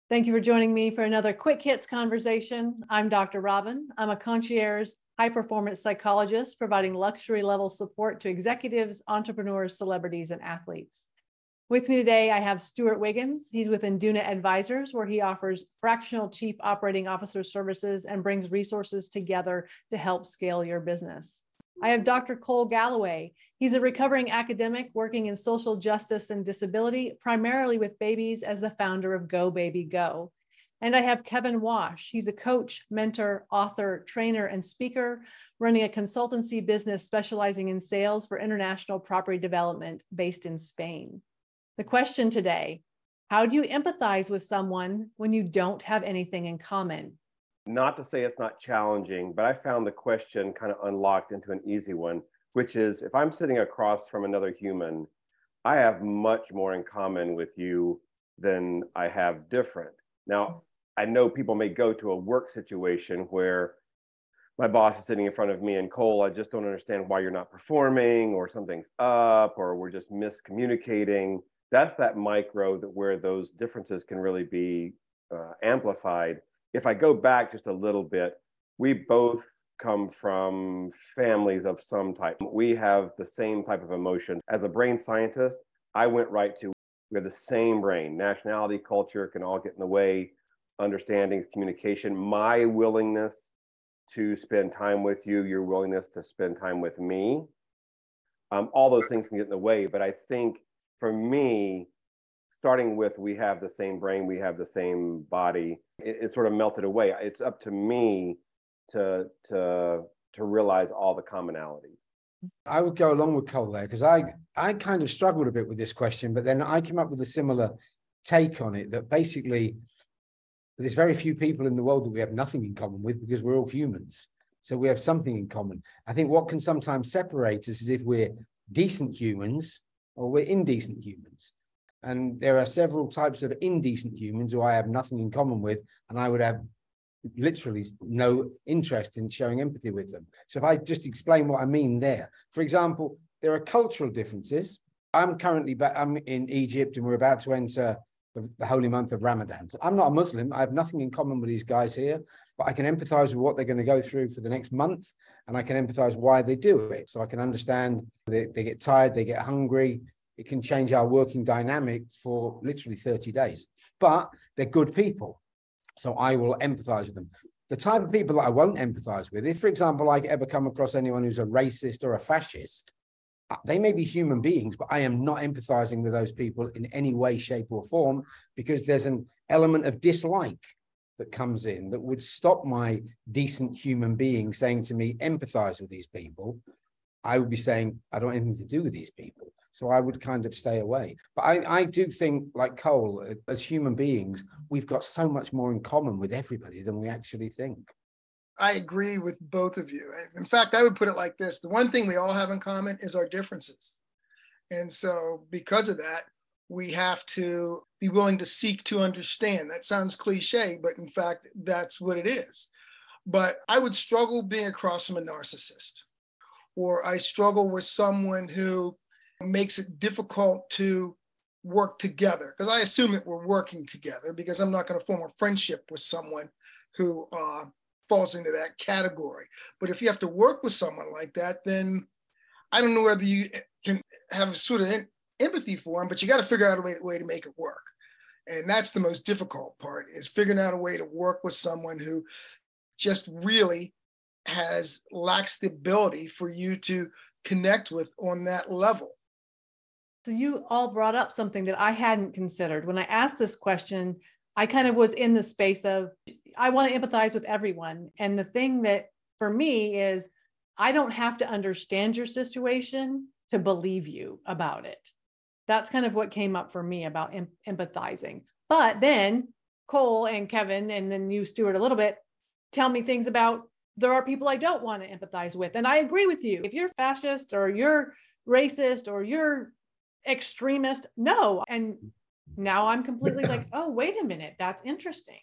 Thank you for joining me for another Quick Hits conversation. I'm Dr. Robin. I'm a concierge high-performance psychologist providing luxury-level support to executives, entrepreneurs, celebrities, and athletes. With me today, I have Stuart Wiggins. He's with Induna Advisors, where he offers fractional chief operating officer services and brings resources together to help scale your business. I have Dr. Cole Galloway. He's a recovering academic working in social justice and disability, primarily with babies, as the founder of Go Baby Go. And I have Kevin Wash. He's a coach, mentor, author, trainer, and speaker, running a consultancy business specializing in sales for international property development based in Spain. The question today, how do you empathize with someone when you don't have anything in common? Not to say it's not challenging, but I found the question kind of unlocked into an easy one, which is if I'm sitting across from another human, I have much more in common with you than I have different. Now, I know people may go to a work situation where my boss is sitting in front of me and Cole, I just don't understand why you're not performing, or something's up, or we're just miscommunicating. That's that micro that where those differences can really be amplified. If I go back just a little bit, we both come from families of some type. We have the same type of emotion. As a brain scientist, I went right to, we have the same brain. Nationality, culture can all get in the way, understanding, communication, my willingness to spend time with you, your willingness to spend time with me. All those things can get in the way. But I think for me, starting with we have the same brain, we have the same body, it sort of melted away. It's up to me to realize all the commonalities. I would go along with Cole there because I kind of struggled a bit with this question, but then I came up with a similar take on it, that basically there's very few people in the world that we have nothing in common with because we're all humans. So we have something in common. I think what can sometimes separate us is if we're decent humans or we're indecent humans. And there are several types of indecent humans who I have nothing in common with, and I would have literally no interest in showing empathy with them. So if I just explain what I mean there, for example, there are cultural differences. I'm in Egypt and we're about to enter the holy month of Ramadan. I'm not a Muslim. I have nothing in common with these guys here, but I can empathize with what they're going to go through for the next month, and I can empathize why they do it. So I can understand they get tired, they get hungry. It can change our working dynamics for literally 30 days, but they're good people. So I will empathize with them. The type of people that I won't empathize with, if, for example, I ever come across anyone who's a racist or a fascist, they may be human beings, but I am not empathizing with those people in any way, shape, or form, because there's an element of dislike that comes in that would stop my decent human being saying to me, empathize with these people. I would be saying, I don't have anything to do with these people. So I would kind of stay away. But I do think, like Cole, as human beings, we've got so much more in common with everybody than we actually think. I agree with both of you. In fact, I would put it like this. The one thing we all have in common is our differences. And so because of that, we have to be willing to seek to understand. That sounds cliche, but in fact, that's what it is. But I would struggle being across from a narcissist, or I struggle with someone who makes it difficult to work together, because I assume that we're working together, because I'm not going to form a friendship with someone who falls into that category. But if you have to work with someone like that, then I don't know whether you can have sort of empathy for them, but you got to figure out a way to make it work. And that's the most difficult part, is figuring out a way to work with someone who just really lacks the ability for you to connect with on that level. So you all brought up something that I hadn't considered. When I asked this question, I kind of was in the space of, I want to empathize with everyone. And the thing that for me is, I don't have to understand your situation to believe you about it. That's kind of what came up for me about empathizing. But then Cole and Kevin, and then you, Stuart, a little bit, tell me things about, there are people I don't want to empathize with. And I agree with you. If you're fascist or you're racist or you're extremist, no. And now I'm completely like, oh, wait a minute, that's interesting.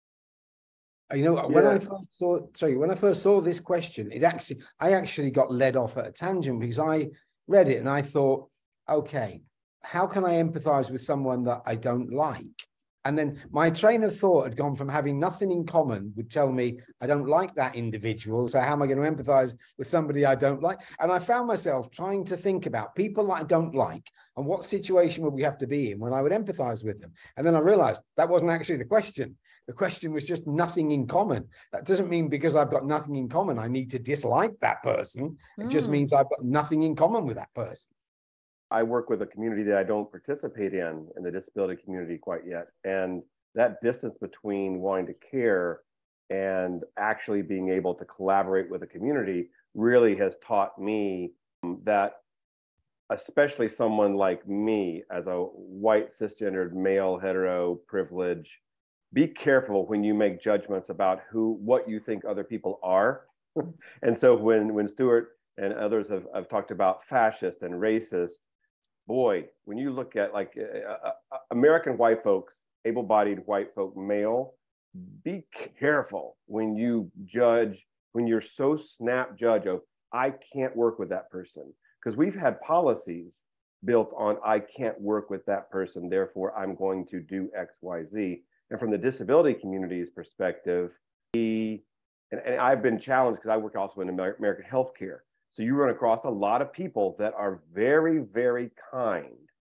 You know, when I first saw this question, I actually got led off at a tangent, because I read it and I thought, okay, how can I empathize with someone that I don't like? And then my train of thought had gone from having nothing in common would tell me, I don't like that individual. So how am I going to empathize with somebody I don't like? And I found myself trying to think about people that I don't like and what situation would we have to be in when I would empathize with them. And then I realized that wasn't actually the question. The question was just nothing in common. That doesn't mean because I've got nothing in common, I need to dislike that person. It just means I've got nothing in common with that person. I work with a community that I don't participate in the disability community quite yet. And that distance between wanting to care and actually being able to collaborate with a community really has taught me that, especially someone like me as a white cisgendered male hetero privilege, be careful when you make judgments about what you think other people are. And so when Stuart and others have talked about fascist and racist, boy, when you look at like American white folks, able-bodied white folk, male, be careful when you judge, when you're so snap judge of, I can't work with that person. Because we've had policies built on, I can't work with that person, therefore I'm going to do X, Y, Z. And from the disability community's perspective, and I've been challenged because I work also in American healthcare. So you run across a lot of people that are very, very kind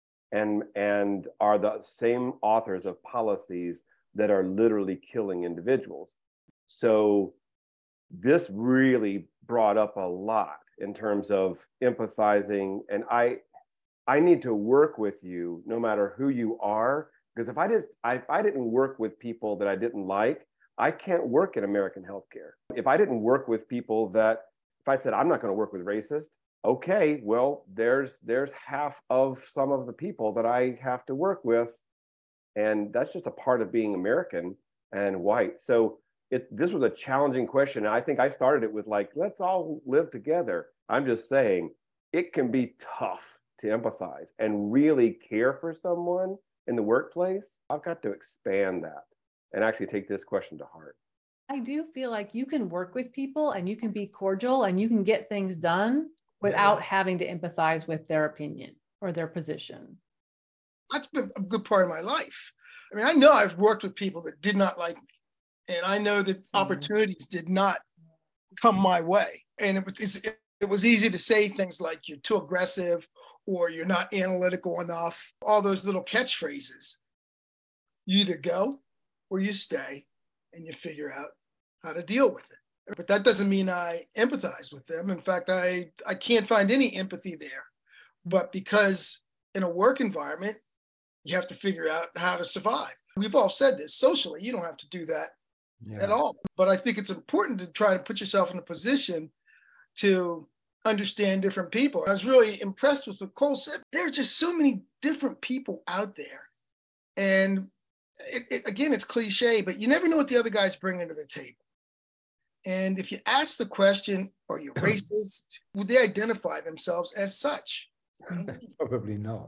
and are the same authors of policies that are literally killing individuals. So this really brought up a lot in terms of empathizing. And I need to work with you no matter who you are, because if I didn't work with people that I didn't like, I can't work in American healthcare. If I didn't work with people that, if I said, I'm not going to work with racists, okay, well, there's half of some of the people that I have to work with. And that's just a part of being American and white. So this was a challenging question. And I think I started it with like, let's all live together. I'm just saying it can be tough to empathize and really care for someone in the workplace. I've got to expand that and actually take this question to heart. I do feel like you can work with people and you can be cordial and you can get things done without having to empathize with their opinion or their position. That's been a good part of my life. I mean, I know I've worked with people that did not like me, and I know that opportunities did not come my way. And it was easy to say things like you're too aggressive or you're not analytical enough, all those little catchphrases. You either go or you stay and you figure out how to deal with it. But that doesn't mean I empathize with them. In fact, I can't find any empathy there. But because in a work environment, you have to figure out how to survive. We've all said this, socially, you don't have to do that at all. But I think it's important to try to put yourself in a position to understand different people. I was really impressed with what Cole said. There are just so many different people out there. And again, it's cliche, but you never know what the other guy's bringing to the table. And if you ask the question, are you racist? Would they identify themselves as such? Probably not.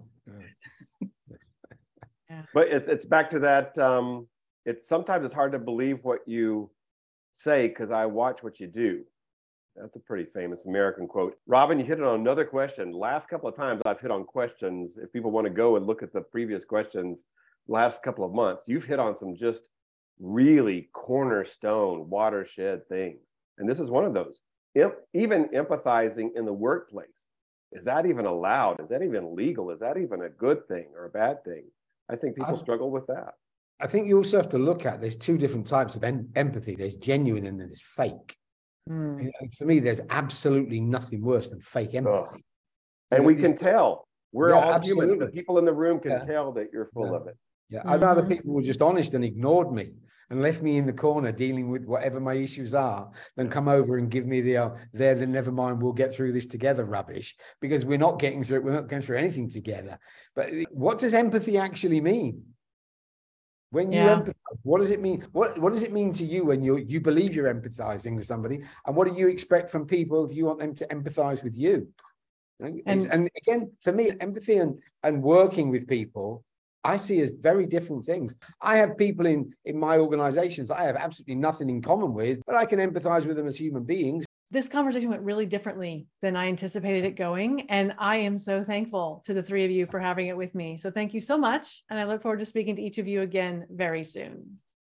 But it's back to that. Sometimes it's hard to believe what you say because I watch what you do. That's a pretty famous American quote. Robin, you hit on another question. Last couple of times I've hit on questions. If people want to go and look at the previous questions, last couple of months, you've hit on some just really cornerstone watershed things. And this is one of those. Even empathizing in the workplace. Is that even allowed? Is that even legal? Is that even a good thing or a bad thing? I think people struggle with that. I think you also have to look at, there's two different types of empathy. There's genuine and there's fake. And for me, there's absolutely nothing worse than fake empathy. And we can tell. We're all absolutely. human. The people in the room can tell that you're full of it. Yeah, I'd rather people were just honest and ignored me and left me in the corner dealing with whatever my issues are than come over and give me then never mind, we'll get through this together rubbish, because we're not getting through anything together. But what does empathy actually mean? When you empathize, what does it mean? What does it mean to you when you believe you're empathizing with somebody? And what do you expect from people if you want them to empathize with you? And again, for me, empathy and working with people, I see as very different things. I have people in my organizations that I have absolutely nothing in common with, but I can empathize with them as human beings. this conversation went really differently than I anticipated it going. And I am so thankful to the three of you for having it with me. So thank you so much. And I look forward to speaking to each of you again very soon.